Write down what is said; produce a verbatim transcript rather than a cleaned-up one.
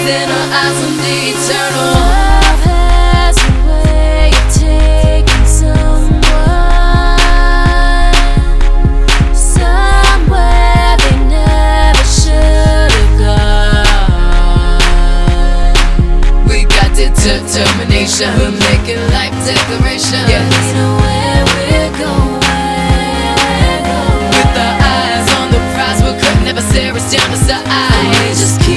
within our eyes on the eternal. Love has a way of taking someone somewhere they never should have gone. We got determination, we're making life declaration. Yeah, we know where we're going. With our eyes on the prize, we could never stare us down to the eye. We just